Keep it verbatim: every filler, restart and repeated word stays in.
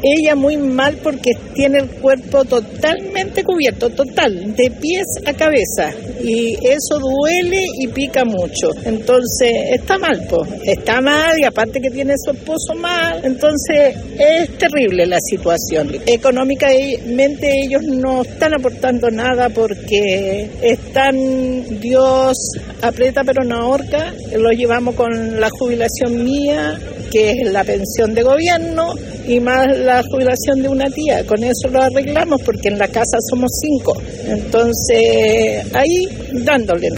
Ella muy mal porque tiene el cuerpo totalmente cubierto, total, de pies a cabeza. Y eso duele y pica mucho. Entonces, está mal, pues. Está mal y aparte que tiene su esposo mal. Entonces, es terrible la situación. Económicamente ellos no están aportando nada porque están, Dios aprieta pero no ahorca. Lo llevamos con la jubilación mía, que es la pensión de gobierno, y más la jubilación de una tía. Con eso lo arreglamos porque en la casa somos cinco. Entonces, ahí dándole.